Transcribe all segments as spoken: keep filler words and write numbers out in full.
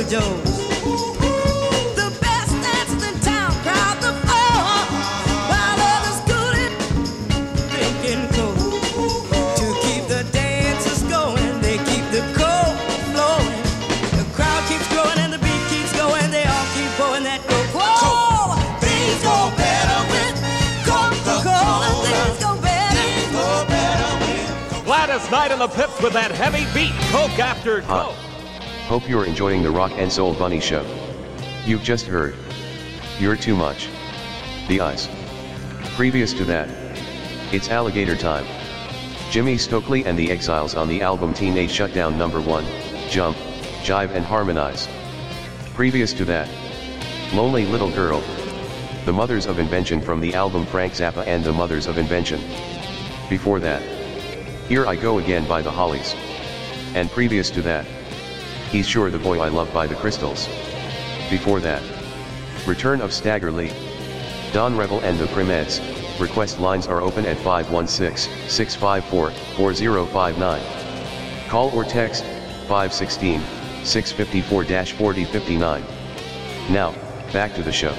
Billy Joe. The best dancers in town crowd the floor while others scooting, drinking coke. To keep the dancers going, they keep the coke flowing. The crowd keeps growing and the beat keeps going. They all keep pouring that coke. Whoa! Things go better with Coca-Cola. Things go better. Things go better with Gladys Knight in the Pips with that heavy beat, Coke after Coke. Hope you're enjoying the Rock and Soul Bunny Show. You've just heard You're Too Much, The Ice. Previous to that, it's Alligator Time. Jimmy Stokely and the Exiles on the album Teenage Shutdown number one, Jump, Jive and Harmonize. Previous to that, Lonely Little Girl, The Mothers of Invention from the album Frank Zappa and the Mothers of Invention. Before that, Here I Go Again by the Hollies. And previous to that, He's Sure the Boy I Love by the Crystals. Before that, Return of Stagger Lee. Don Rebel and the Primettes. Request lines are open at five one six, six five four, four zero five nine. Call or text five one six, six five four, four zero five nine. Now, back to the show.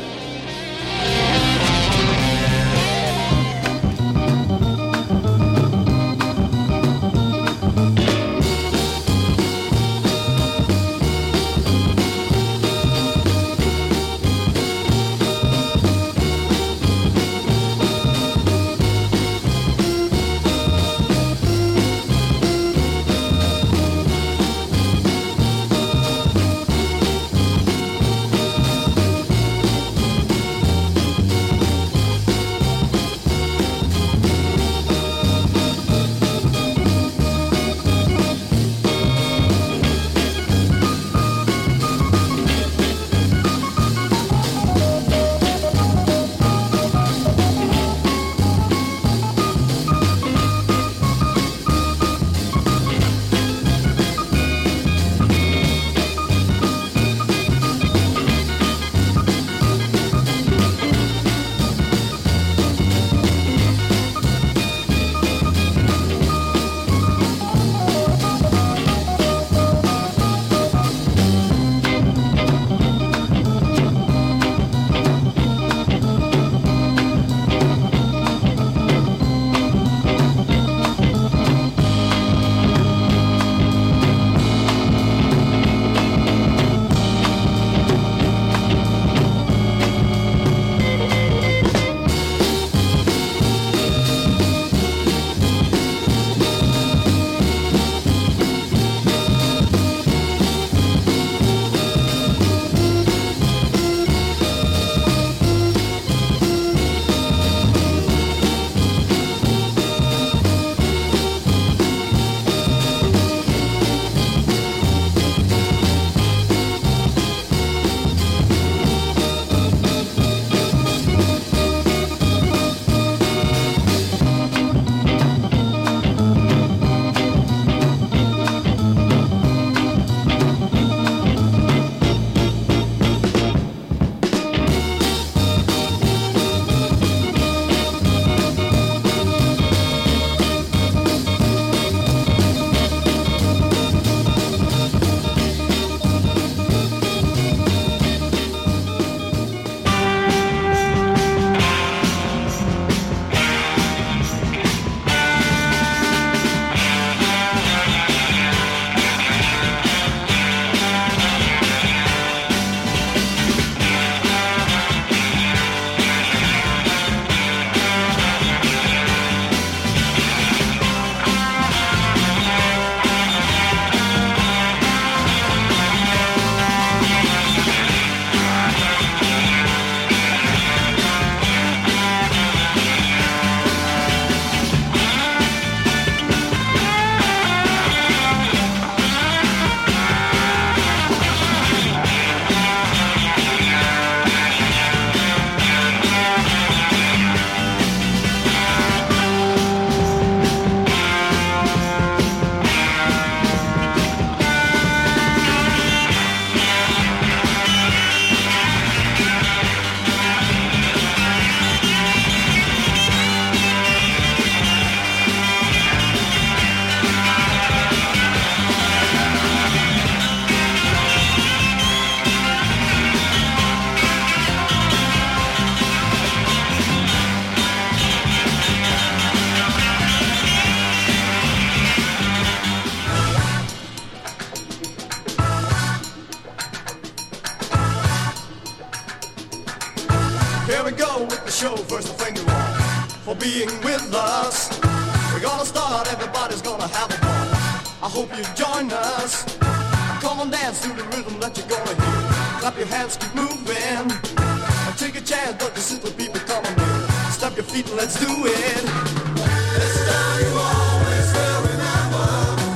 Here we go with the show, first a finger roll for being with us. We're gonna start, everybody's gonna have a ball. I hope you join us. Come on, dance to the rhythm that you're gonna hear. Clap your hands, keep moving. And take a chance, don't just sit with people coming here. Stop your feet and let's do it. This time you always will remember.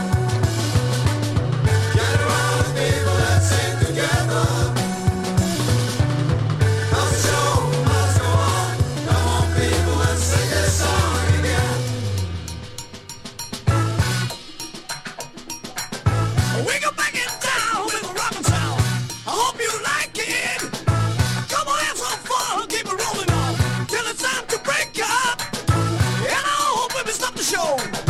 Get around, people, let's sing together. Our show must go on. Come on, people, let's sing this song again. We go back in town with a rockin' sound. I hope you like it. Come on, have some fun, keep it rolling on till it's time to break up. And I hope we stop the show.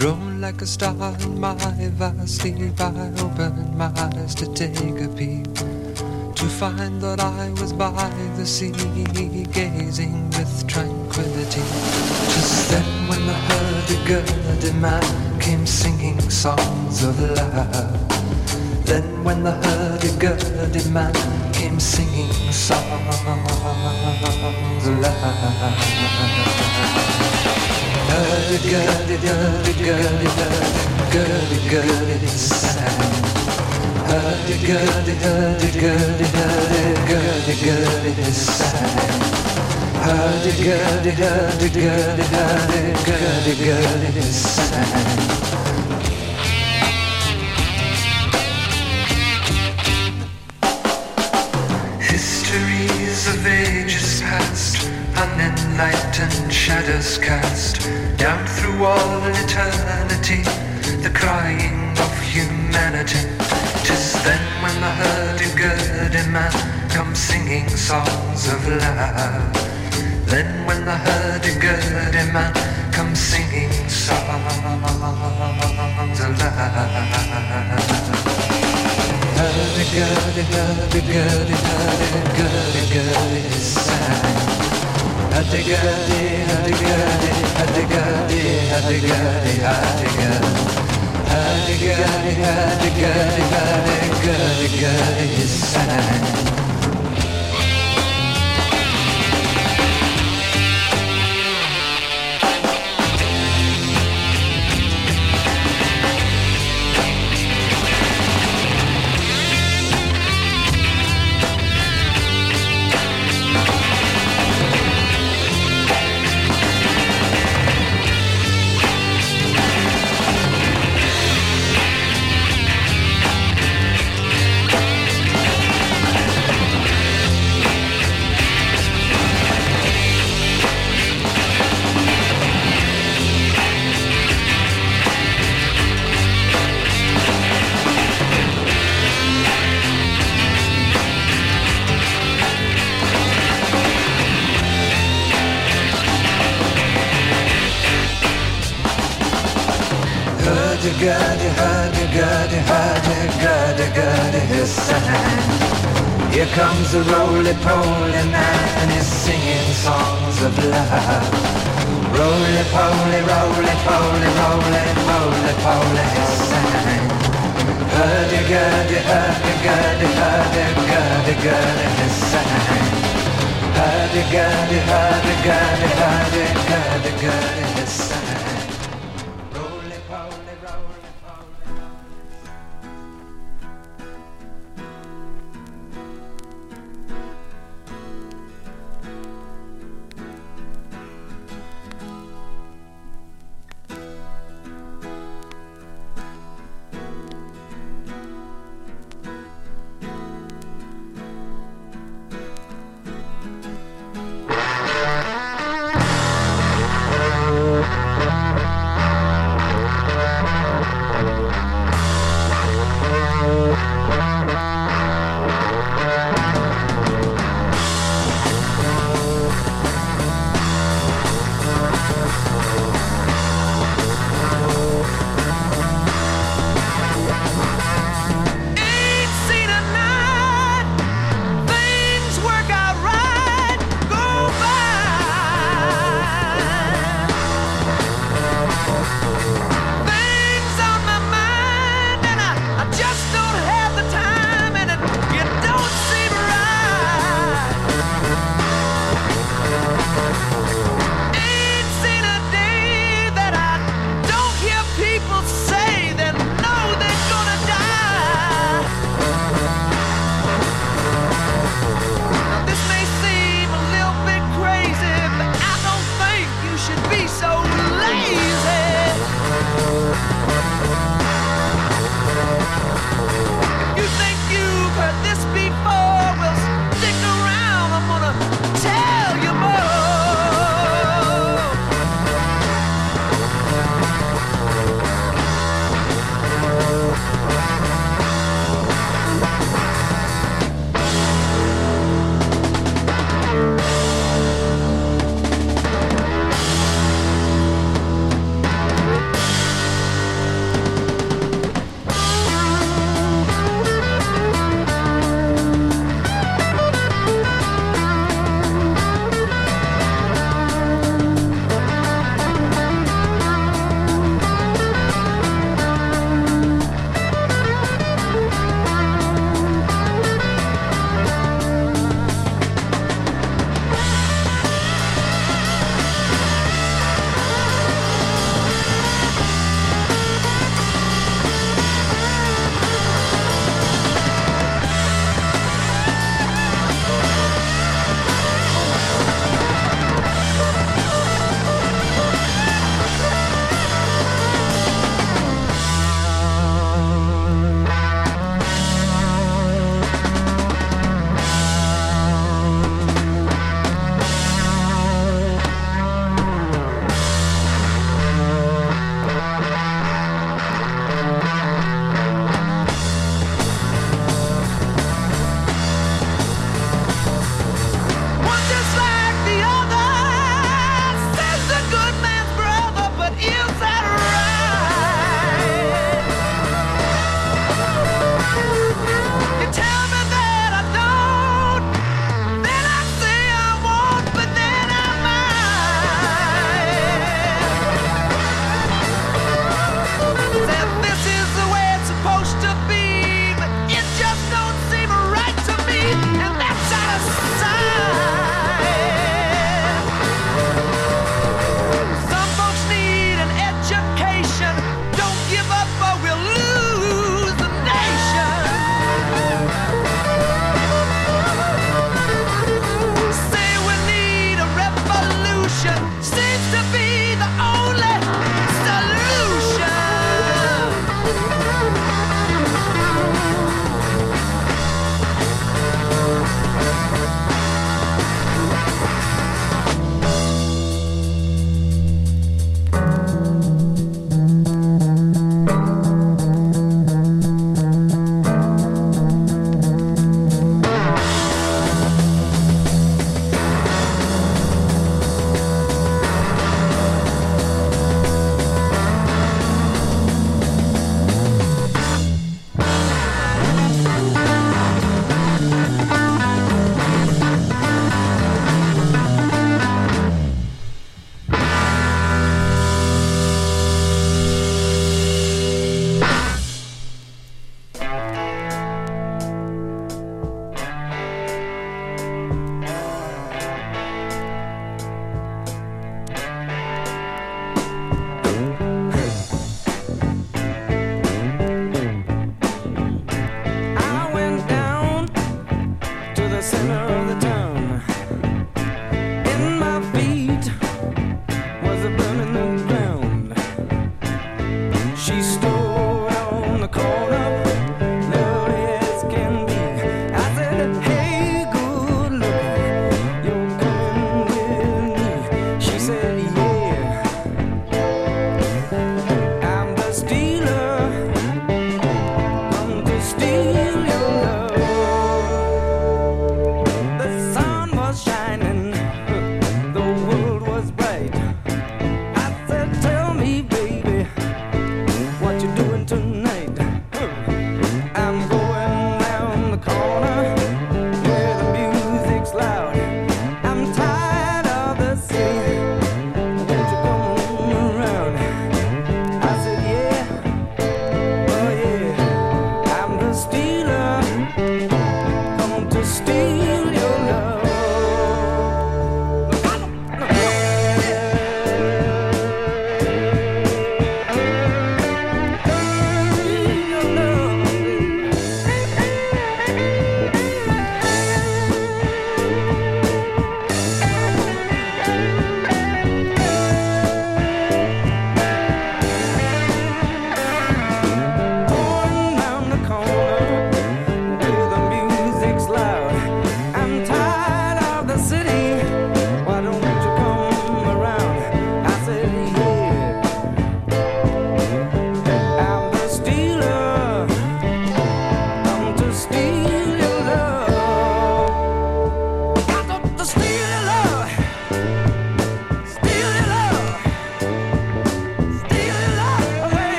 Thrown like a star in my vast sleep, I opened my eyes to take a peep, to find that I was by the sea, gazing with tranquility. Just then when the hurdy-gurdy man came singing songs of love, then when the hurdy-gurdy man came singing songs of love. Hurdy-gurdy, hurdy-gurdy, hurdy-gurdy, sang. Hurdy-gurdy, hurdy-gurdy, hurdy-gurdy, sang. Hurdy-gurdy, hurdy-gurdy, hurdy-gurdy, sang. Histories of ages past, unenlightened shadows cast down through all eternity, the crying of humanity. 'Tis then when the hurdy-gurdy man comes singing songs of love. Then when the hurdy-gurdy man comes singing songs of love. Hurdy-gurdy, hurdy-gurdy, hurdy-gurdy, sang. Hurdy-gurdy, hurdy-gurdy, hurdy-gurdy, hurdy-gurdy, hurdy-gurdy. Hurdy-gurdy, hurdy-gurdy, hurdy-gurdy, sang. Hurdy-gurdy, hurdy-gurdy, hurdy-gurdy, sang. Here comes the roly-poly man and he's singing songs of love. Roly-poly, roly-poly, roly-poly, poly, sang. Hurdy-gurdy, hurdy-gurdy, hurdy-gurdy, sang. Hurdy-gurdy, hurdy-gurdy, hurdy-gurdy, sang.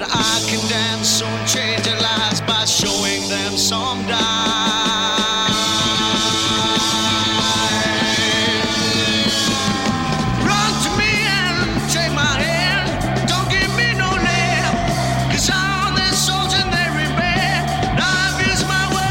But I can dance so and change their lives by showing them some dive. Run to me and take my hand. Don't give me no land. Cause all their souls and they rebel. Life is my way.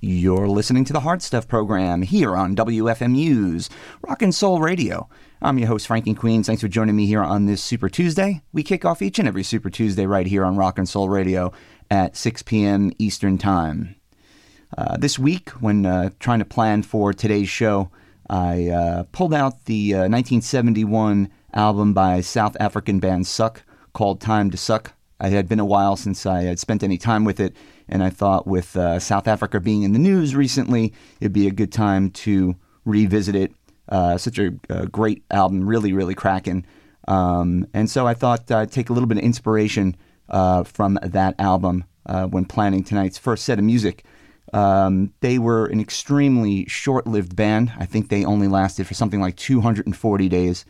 You're listening to the Hard Stuff program here on W F M U's Rock and Soul Radio. I'm your host, Frankie Queens. Thanks for joining me here on this Super Tuesday. We kick off each and every Super Tuesday right here on Rock and Soul Radio at six p.m. Eastern Time. Uh, this week, when uh, trying to plan for today's show, I uh, pulled out the uh, nineteen seventy-one album by South African band Suck called Time to Suck. It had been a while since I had spent any time with it, and I thought with uh, South Africa being in the news recently, it'd be a good time to revisit it. Uh, such a, a great album, really, really cracking. Um, and so I thought I'd take a little bit of inspiration uh, from that album uh, when planning tonight's first set of music. Um, they were an extremely short-lived band. I think they only lasted for something like two hundred forty days.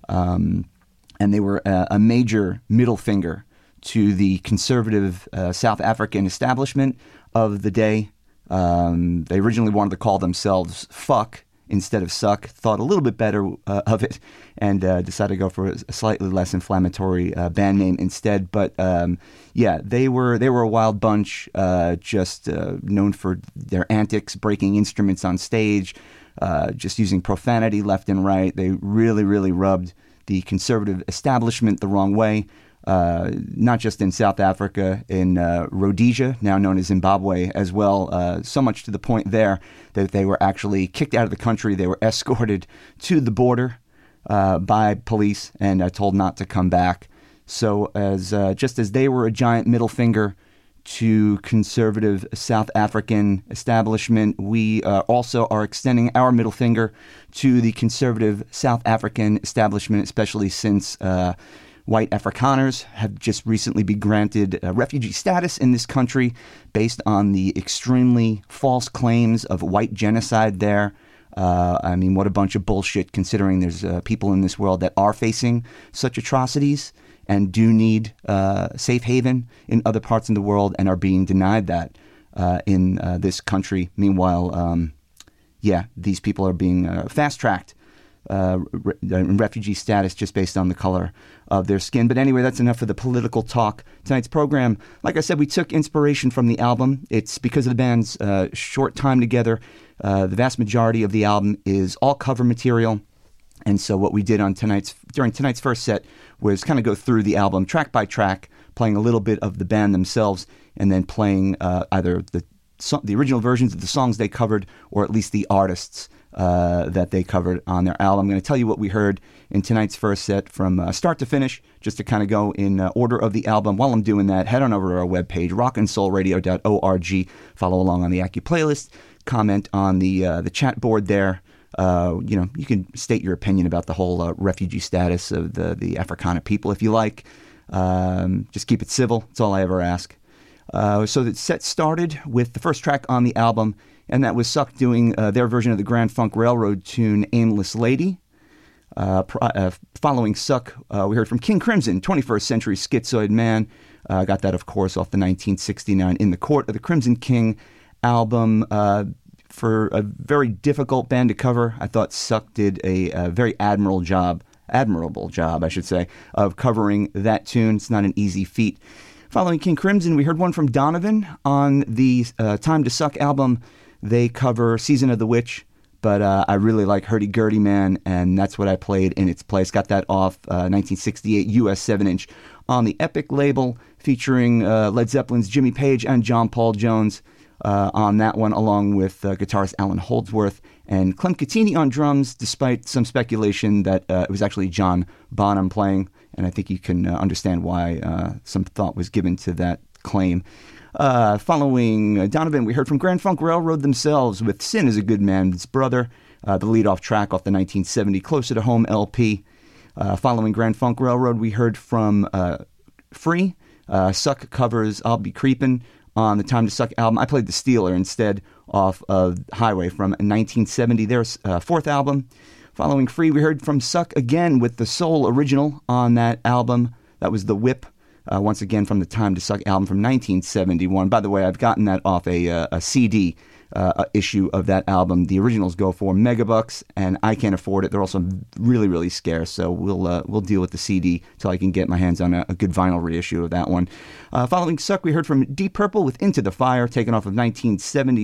Um, and they were a, a major middle finger to the conservative uh, South African establishment of the day. Um, they originally wanted to call themselves Fuck instead of Suck, thought a little bit better uh, of it, and uh, decided to go for a slightly less inflammatory uh, band name instead. But um, yeah, they were they were a wild bunch, uh, just uh, known for their antics, breaking instruments on stage, uh, just using profanity left and right. They really, really rubbed the conservative establishment the wrong way. Uh, not just in South Africa, in uh, Rhodesia, now known as Zimbabwe, as well. Uh, so much to the point there that they were actually kicked out of the country. They were escorted to the border uh, by police and uh, told not to come back. So as uh, just as they were a giant middle finger to conservative South African establishment, we uh, also are extending our middle finger to the conservative South African establishment, especially since Uh, White Afrikaners have just recently been granted uh, refugee status in this country based on the extremely false claims of white genocide there. Uh, I mean, what a bunch of bullshit, considering there's uh, people in this world that are facing such atrocities and do need uh, safe haven in other parts of the world and are being denied that uh, in uh, this country. Meanwhile, um, yeah, these people are being uh, fast-tracked Uh, re- refugee status just based on the color of their skin. But anyway, that's enough for the political talk. Tonight's program, like I said, we took inspiration from the album. It's because of the band's uh, short time together. Uh, the vast majority of the album is all cover material. And so what we did on tonight's during tonight's first set was kind of go through the album track by track, playing a little bit of the band themselves, and then playing uh, either the so- the original versions of the songs they covered, or at least the artists Uh, that they covered on their album. I'm going to tell you what we heard in tonight's first set from uh, start to finish, just to kind of go in uh, order of the album. While I'm doing that, head on over to our webpage, rock and soul radio dot org. Follow along on the Accu playlist. Comment on the uh, the chat board there. Uh, you know, you can state your opinion about the whole uh, refugee status of the, the Afrikaner people if you like. Um, just keep it civil. That's all I ever ask. Uh, so the set started with the first track on the album, and that was Suck doing uh, their version of the Grand Funk Railroad tune, Aimless Lady. Uh, pr- uh, following Suck, uh, we heard from King Crimson, twenty-first Century Schizoid Man. I uh, got that, of course, off the nineteen sixty-nine In the Court of the Crimson King album. Uh, for a very difficult band to cover, I thought Suck did a, a very admirable job, admirable job, I should say, of covering that tune. It's not an easy feat. Following King Crimson, we heard one from Donovan on the uh, Time to Suck album. They cover Season of the Witch, but uh, I really like Hurdy Gurdy Man, and that's what I played in its place. Got that off uh, nineteen sixty-eight U S seven inch on the Epic label, featuring uh, Led Zeppelin's Jimmy Page and John Paul Jones uh, on that one, along with uh, guitarist Alan Holdsworth and Clem Cattini on drums, despite some speculation that uh, it was actually John Bonham playing, and I think you can uh, understand why uh, some thought was given to that claim. Uh, following uh, Donovan, we heard from Grand Funk Railroad themselves with Sin is a Good Man's Brother, uh, the lead-off track off the nineteen seventy Closer to Home L P. Uh, following Grand Funk Railroad, we heard from uh, Free. Uh, Suck covers I'll Be Creepin' on the Time to Suck album. I played the Steeler instead off of Highway from nineteen seventy, their uh, fourth album. Following Free, we heard from Suck again with the Soul original on that album. That was The Whip. Uh, once again from the Time to Suck album from nineteen seventy-one. By the way, I've gotten that off a, uh, a C D uh, issue of that album. The originals go for megabucks, and I can't afford it. They're also really, really scarce, so we'll uh, we'll deal with the C D till I can get my hands on a, a good vinyl reissue of that one. Uh, following Suck, we heard from Deep Purple with Into the Fire, taken off of nineteen seventies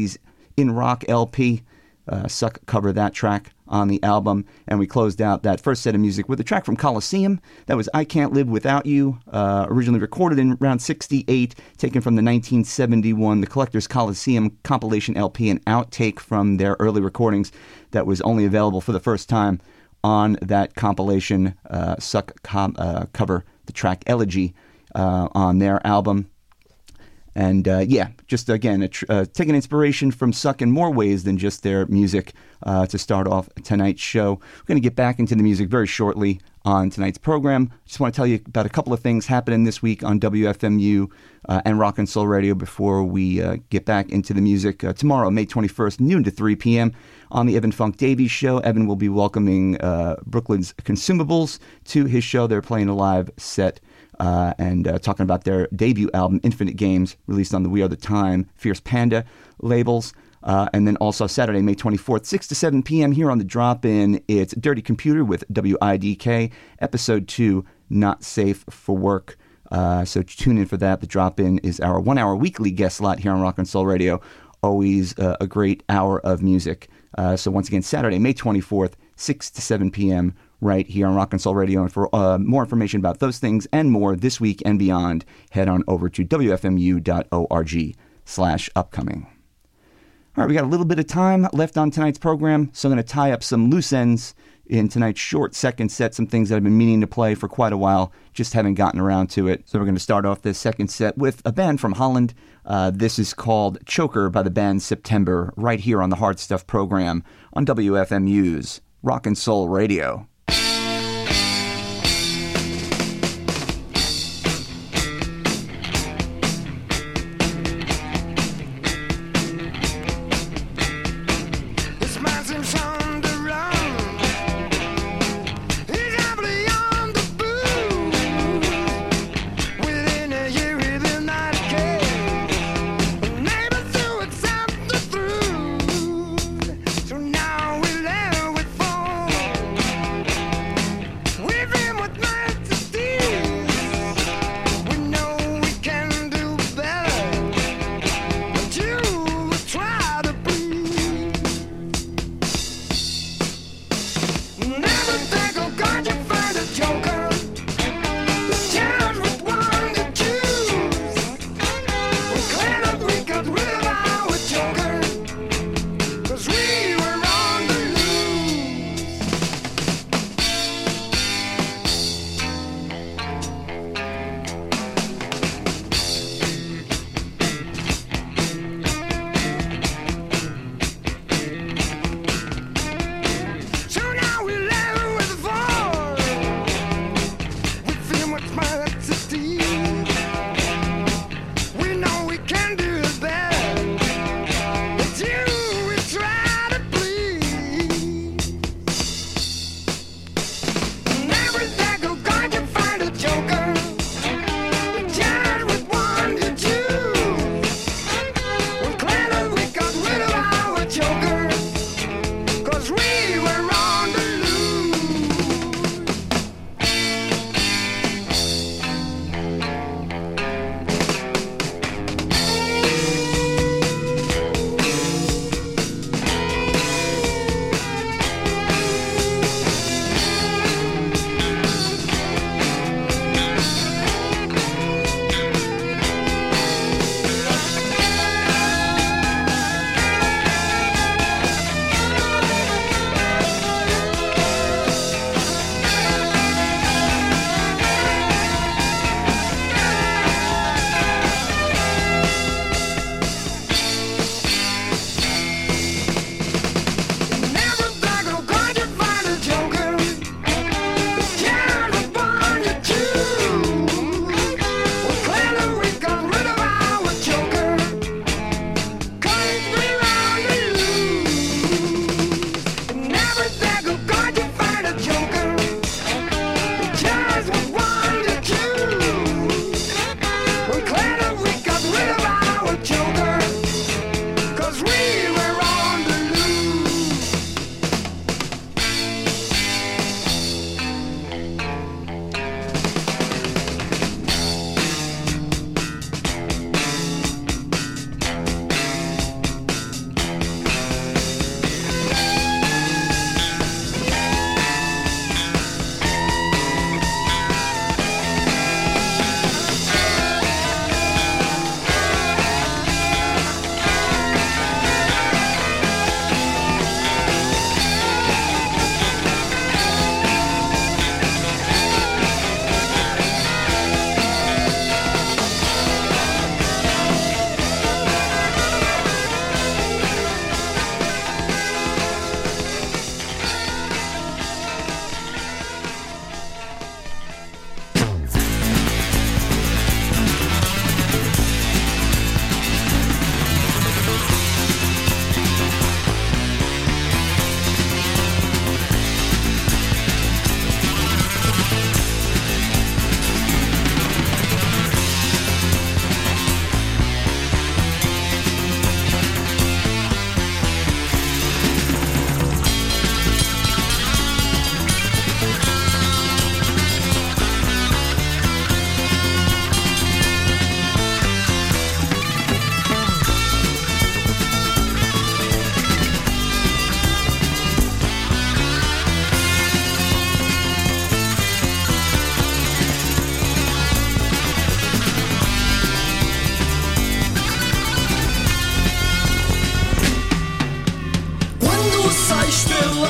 In Rock L P. Uh, Suck cover that track on the album, and we closed out that first set of music with a track from Coliseum. That was I Can't Live Without You, uh, originally recorded in around sixty-eight, taken from the nineteen seventy-one The Collector's Coliseum compilation L P, an outtake from their early recordings that was only available for the first time on that compilation. uh, Suck com- uh, cover the track Elegy uh, on their album. And uh, yeah, just again, a tr- uh, taking inspiration from Suck in more ways than just their music uh, to start off tonight's show. We're going to get back into the music very shortly on tonight's program. Just want to tell you about a couple of things happening this week on W F M U uh, and Rock and Soul Radio before we uh, get back into the music. Uh, tomorrow, May twenty-first, noon to three p.m. on the Evan Funk Davies Show. Evan will be welcoming uh, Brooklyn's Consumables to his show. They're playing a live set. Uh, and uh, talking about their debut album, Infinite Games, released on the We Are the Time, Fierce Panda labels. Uh, and then also Saturday, May twenty-fourth, six to seven p.m. here on The Drop-In, it's Dirty Computer with W I D K, Episode two, Not Safe for Work. Uh, so tune in for that. The Drop-In is our one-hour weekly guest slot here on Rock and Soul Radio. Always uh, a great hour of music. Uh, so once again, Saturday, May twenty-fourth, six to seven p.m., right here on Rock and Soul Radio. And for uh, more information about those things and more this week and beyond, head on over to W F M U dot org slash upcoming. All right, we got a little bit of time left on tonight's program, so I'm going to tie up some loose ends in tonight's short second set, some things that I've been meaning to play for quite a while, just haven't gotten around to it. So we're going to start off this second set with a band from Holland. Uh, this is called Choker by the band September, right here on the Hard Stuff program on W F M U's Rock and Soul Radio.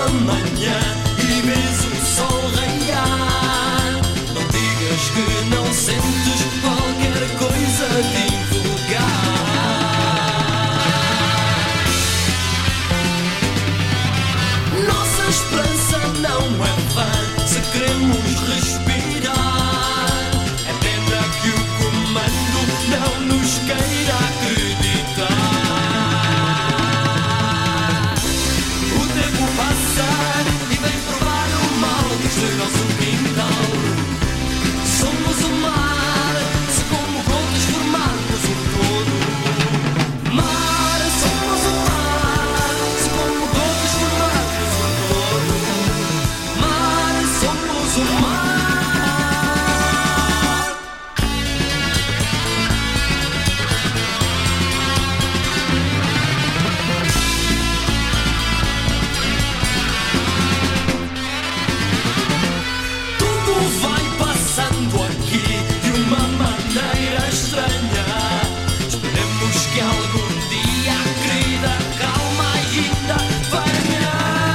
manhã e vês o sol raiar. Não digas que não sentes qualquer coisa divulgar. Nossa esperança não é vã se queremos respirar. É pena que o comando não nos queira acreditar. O tempo passa e vem provar o mal do nosso quintal. Somos o mar, se como gotas formarmos um todo. Mar, somos o mar, se como gotas formarmos um todo. Mar, somos o mar. Tudo vai passando aqui de uma maneira estranha. Esperemos que algum dia a querida calma ainda venha.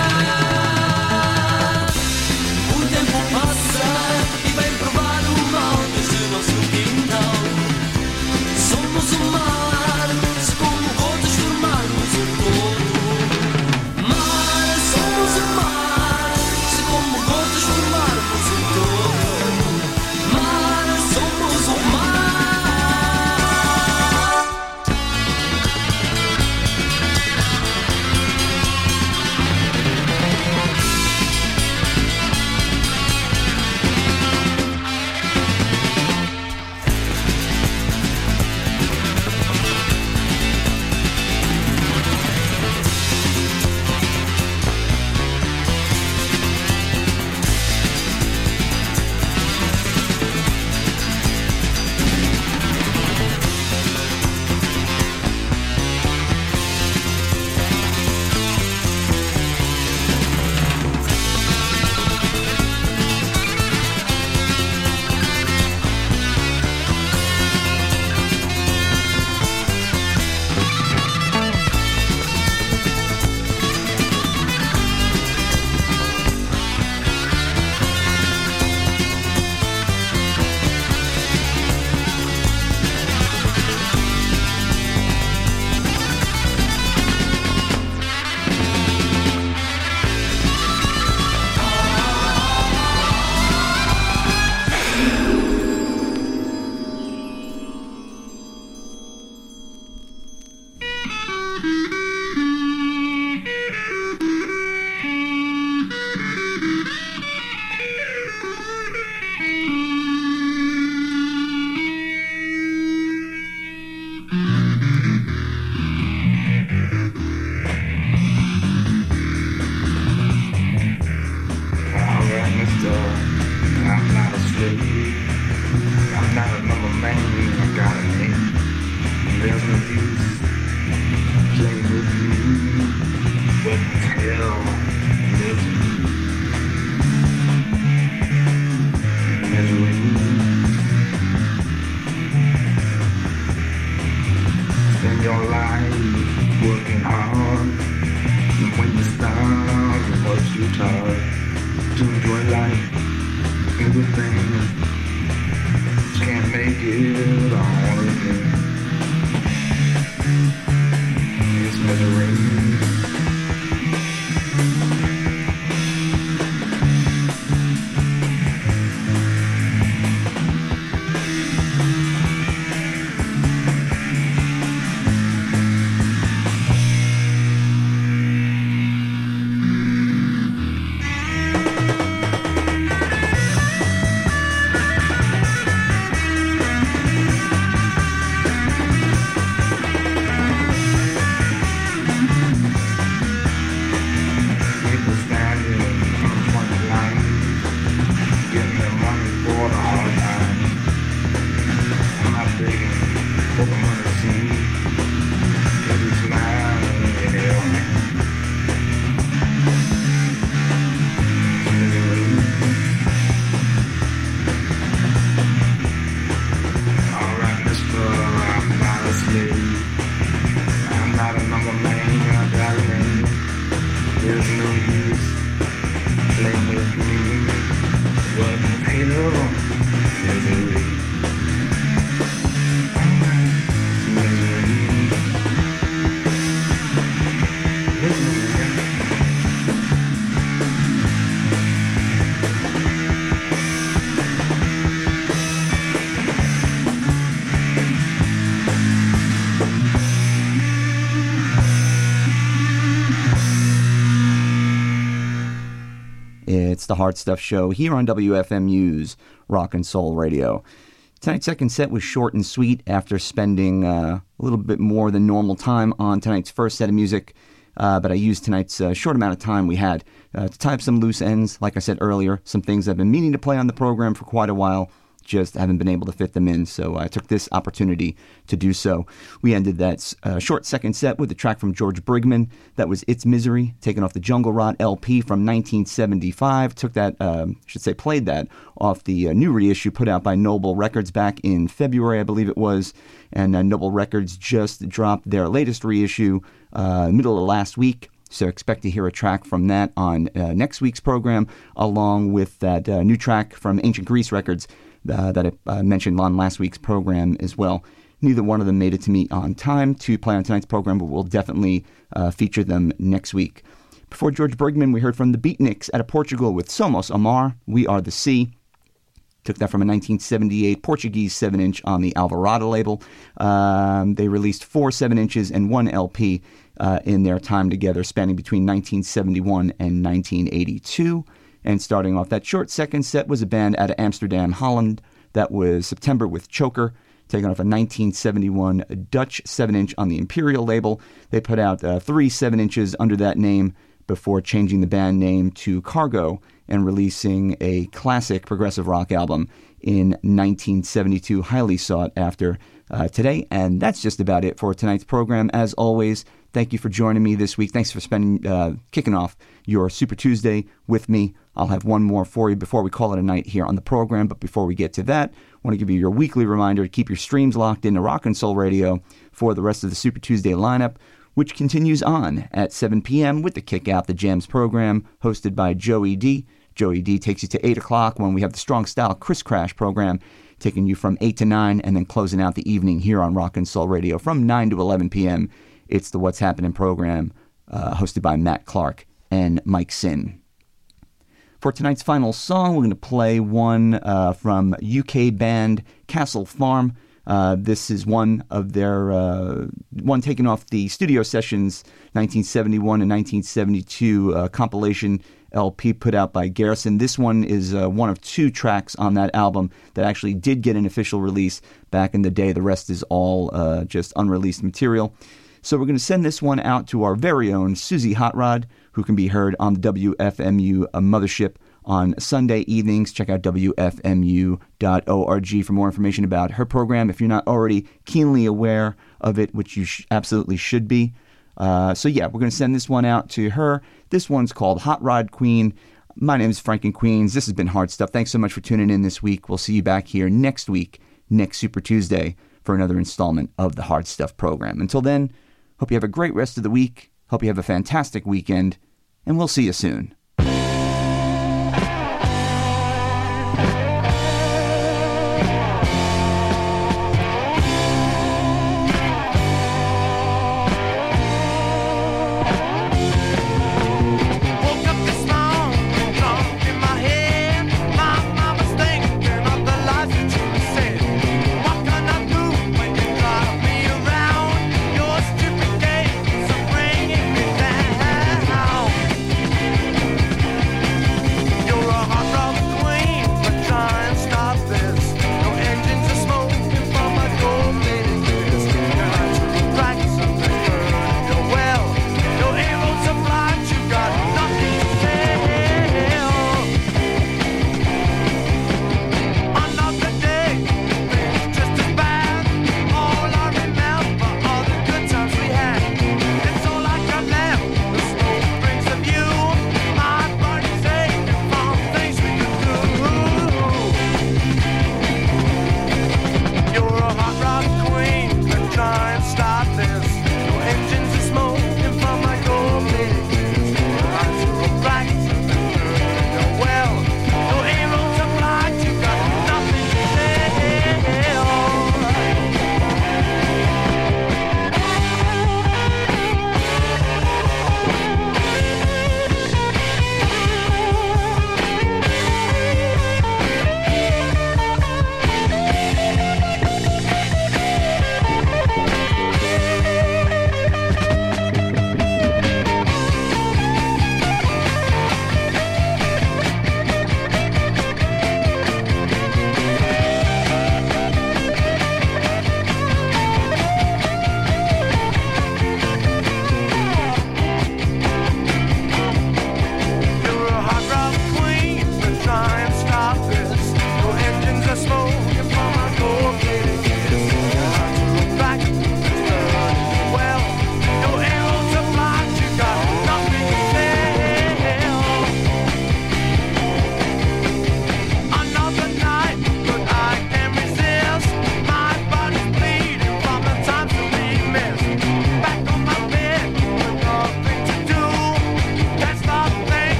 O tempo passa e vem provar o mal desde o nosso quintal. Somos o mar, se como gotas formarmos um todo. Mar, somos o mar, se como gotas formarmos um todo. Mar, somos o mar. Alright, mister, I'm not a slave. I'm not another man, I got a name. There's no use playing with you. What the hell is you? Measuring you. Spend your life working hard. And when you start, what you taught to enjoy life and good things, can't make it all again. It's measuring. There's no use It's the Hard Stuff Show here on W F M U's Rock and Soul Radio. Tonight's second set was short and sweet after spending uh, a little bit more than normal time on tonight's first set of music. Uh, but I used tonight's uh, short amount of time we had uh, to tie up some loose ends. Like I said earlier, some things I've been meaning to play on the program for quite a while, just haven't been able to fit them in, so I took this opportunity to do so. We ended that uh, short second set with a track from George Brigman. That was It's Misery, taken off the Jungle Rot L P from nineteen seventy-five. Took that, um, I should say played that, off the uh, new reissue put out by Noble Records back in February, I believe it was. And uh, Noble Records just dropped their latest reissue uh, middle of last week. So expect to hear a track from that on uh, next week's program, along with that uh, new track from Ancient Grease Records uh, that I uh, mentioned on last week's program as well. Neither one of them made it to me on time to play on tonight's program, but we'll definitely uh, feature them next week. Before George Brigman, we heard from the Beatniks out of Portugal with Somos Amar, We Are the Sea. Took that from a nineteen seventy-eight Portuguese seven inch on the Alvarado label. Um, they released four seven inches and one L P uh, in their time together, spanning between nineteen seventy-one and nineteen eighty-two. And starting off that short second set was a band out of Amsterdam, Holland. That was September with Choker, taken off a nineteen seventy-one Dutch seven inch on the Imperial label. They put out uh, three seven inches under that name before changing the band name to Cargo and releasing a classic progressive rock album in nineteen seventy-two, highly sought after uh, today. And that's just about it for tonight's program. As always, thank you for joining me this week. Thanks for spending, uh, kicking off your Super Tuesday with me. I'll have one more for you before we call it a night here on the program. But before we get to that, I want to give you your weekly reminder to keep your streams locked into Rock and Soul Radio for the rest of the Super Tuesday lineup, which continues on at seven p.m. with the Kick Out the Jams program, hosted by Joey D. Joey D takes you to eight o'clock when we have the Strong Style Chris Crash program, taking you from eight to nine, and then closing out the evening here on Rock and Soul Radio from nine to eleven p.m. It's the What's Happening program, uh, hosted by Matt Clark and Mike Sin. For tonight's final song, we're going to play one uh, from U K band Castle Farm. Uh, this is one of their, uh, one taken off the Studio Sessions nineteen seventy-one and nineteen seventy-two uh, compilation L P put out by Garrison. This one is uh, one of two tracks on that album that actually did get an official release back in the day. The rest is all uh, just unreleased material. So we're going to send this one out to our very own Susie Hot Rod, who can be heard on the W F M U uh, mothership on Sunday evenings. Check out W F M U dot org for more information about her program if you're not already keenly aware of it, which you sh- absolutely should be. Uh, so yeah, we're going to send this one out to her. This one's called Hot Rod Queen. My name is Frank Queens. This has been Hard Stuff. Thanks so much for tuning in this week. We'll see you back here next week, next Super Tuesday, for another installment of the Hard Stuff program. Until then, hope you have a great rest of the week. Hope you have a fantastic weekend, and we'll see you soon. Down.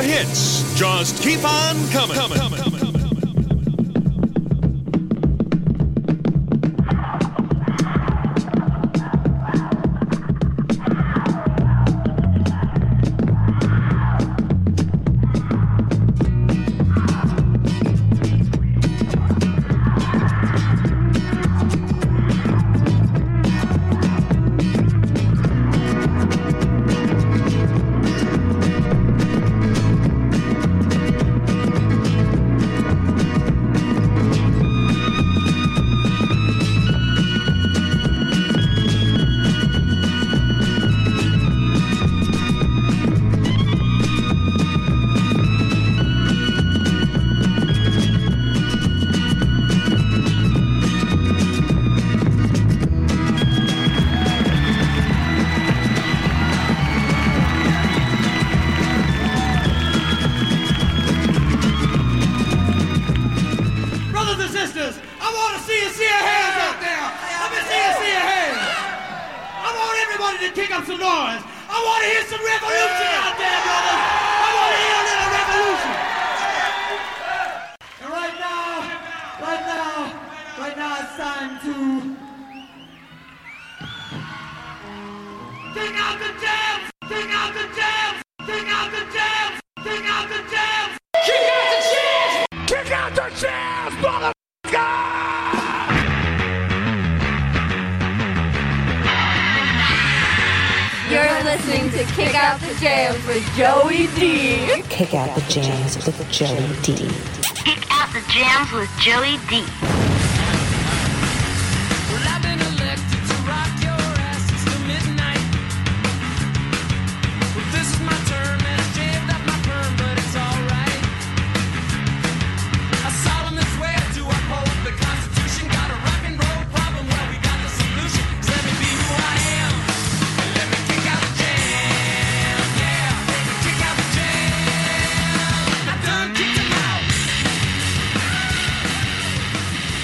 hits just keep on coming. coming, coming, coming. Kick out the jams with Joey D. Kick out the jams with Joey D. Well, I've been elected to rock your asses till midnight. Well, this is my term and I shaved up my perm, but it's alright. I solemnly swear to uphold the Constitution. Got a rock and roll problem, well, we got the solution. So let me be who I am and let me kick out the jam. Yeah, kick out the jam. I done kicked him out.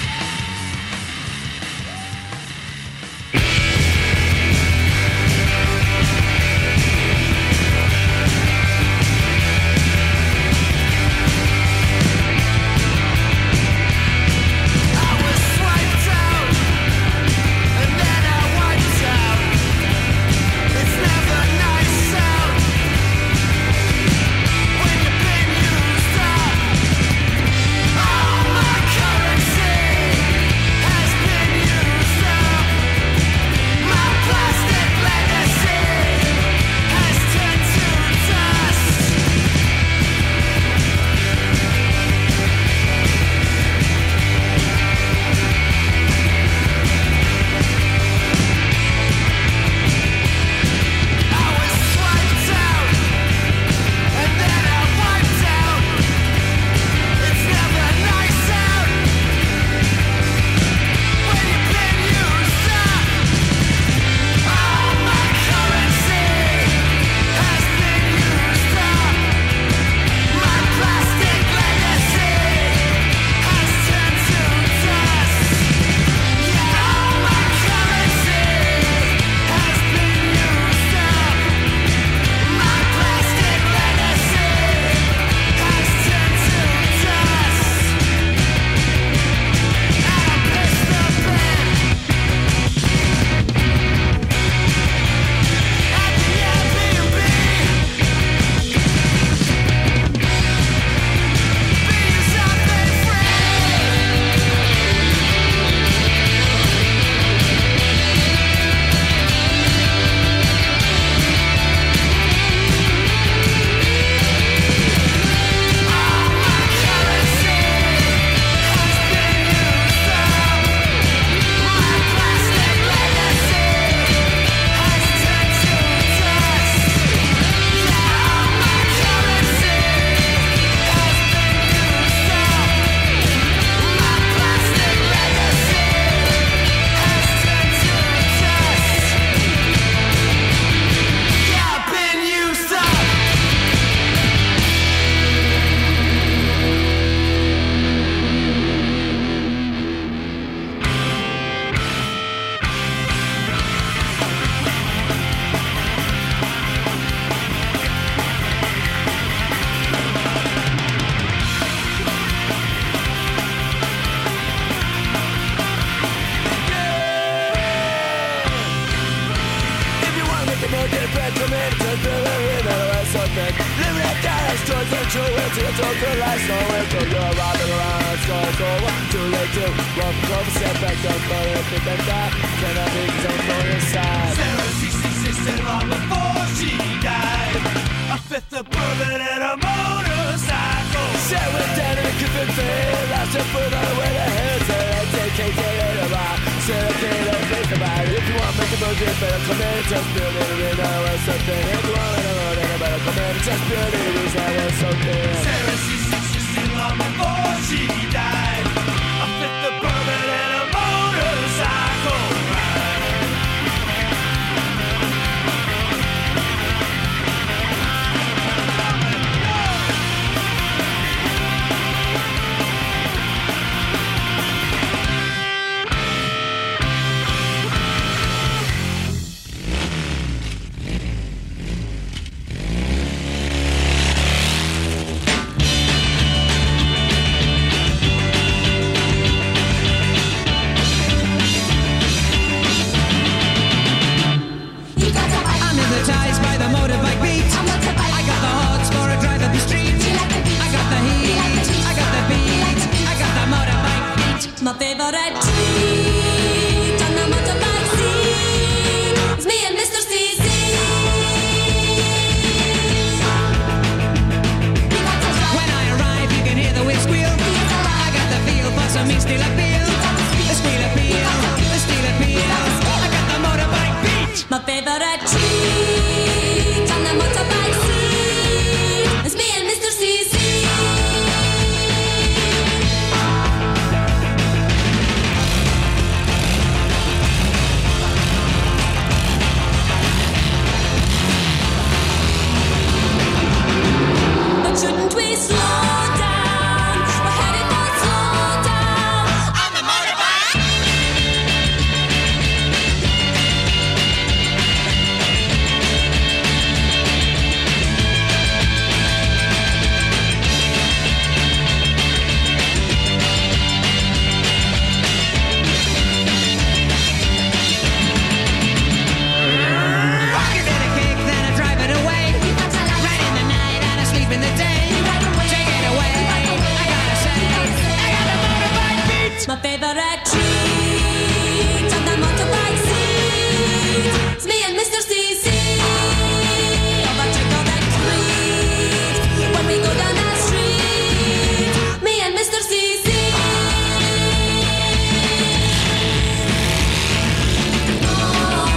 get back to me, just believe that I was something. Living at gas, towards the true way to the total life. So if you're riding around, it's going over. Too late to walk over, step back, don't go if you think that. Can I be don't go inside? Sarah sixty-six and long before she died. A fifth of bourbon and a motorcycle. Sarah down in a given thing. Lost her foot on the way to hell. Sarah take K K later on. Sarah can't think about it. If you want to make a budget, better come in. Just build it in there or something. If you want to know, then better come in. Just build it in there or something. Sarah sixty-six and long before she died.